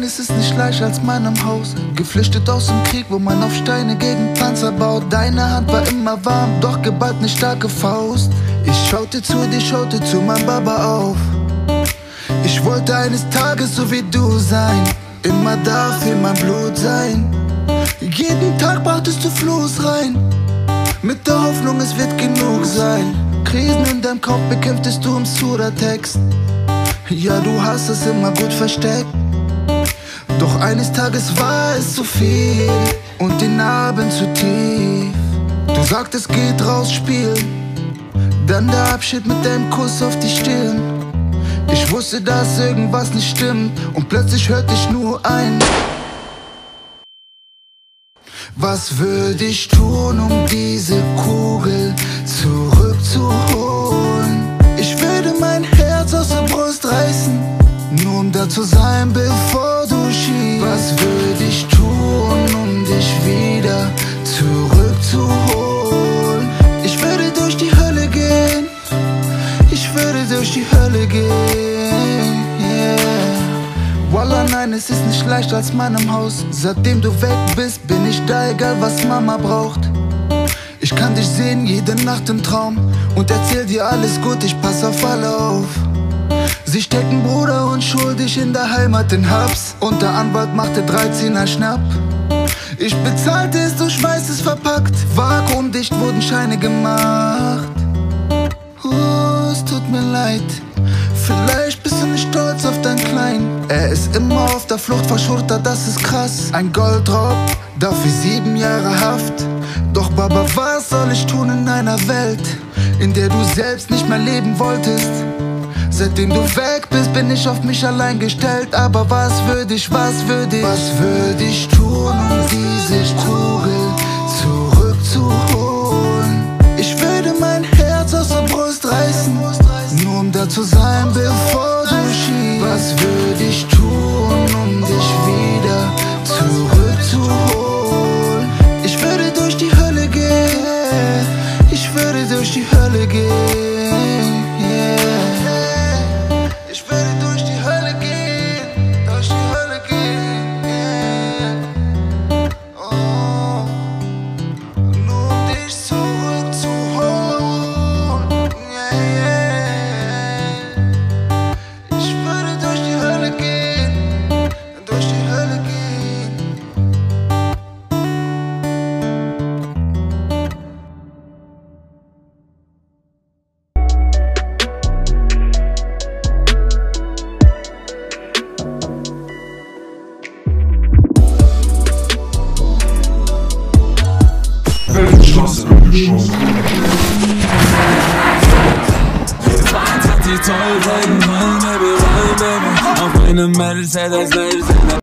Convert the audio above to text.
nein, es ist nicht leicht als Mann im Haus. Geflüchtet aus dem Krieg, wo man auf Steine gegen Panzer baut. Deine Hand war immer warm, doch geballt eine starke Faust. Ich schaute zu mein Baba auf. Ich wollte eines Tages so wie du sein. Immer da für mein Blut sein. Jeden Tag brachtest du Floß rein. Mit der Hoffnung, es wird genug sein. Krisen in deinem Kopf bekämpftest du im Sura-Text. Ja, du hast es immer gut versteckt. Doch eines Tages war es zu viel und die Narben zu tief. Du sagtest, geht raus, spielen. Dann der Abschied mit deinem Kuss auf die Stirn. Ich wusste, dass irgendwas nicht stimmt und plötzlich hörte ich nur ein: Was würde ich tun, um diese Kugel zurückzuholen? Ich würde mein Herz aus der Brust reißen, nur um da zu sein, bevor du schießt. Was würde ich tun, um dich wieder zurückzuholen? Ich würde durch die Hölle gehen. Ich würde durch die Hölle gehen, yeah. Wallah, nein, es ist nicht leicht als Mann im Haus. Seitdem du weg bist, bin ich da, egal was Mama braucht. Ich kann dich sehen, jede Nacht im Traum und erzähl dir alles gut, ich pass auf alle auf. Sie stecken Bruder unschuldig in der Heimat in Hubs und der Anwalt machte 13er Schnapp. Ich bezahlte es, du Schweiß es verpackt, vakuumdicht wurden Scheine gemacht. Es tut mir leid, vielleicht bist du nicht stolz auf dein Klein. Er ist immer auf der Flucht vor Schurter, das ist krass. Ein Goldraub, dafür 7 Jahre Haft. Doch Baba, was soll ich tun in einer Welt, in der du selbst nicht mehr leben wolltest? Seitdem du weg bist, bin ich auf mich allein gestellt. Aber was würde ich tun, um diese Kugel zurückzuholen? Ich würde mein Herz aus der Brust reißen, nur um da zu sein, bevor du schießt. Was würde ich tun, um dich wieder zurückzuholen? Ich würde durch die Hölle gehen. Ich würde durch die Hölle gehen, yeah. Ich würde durch die Hölle gehen, durch die Hölle gehen, yeah. Oh, nur um dich zurückzuholen, yeah. Ich würde durch die Hölle gehen, durch die Hölle gehen. Die toll sein wollen, Baby, auf einem Mercedes.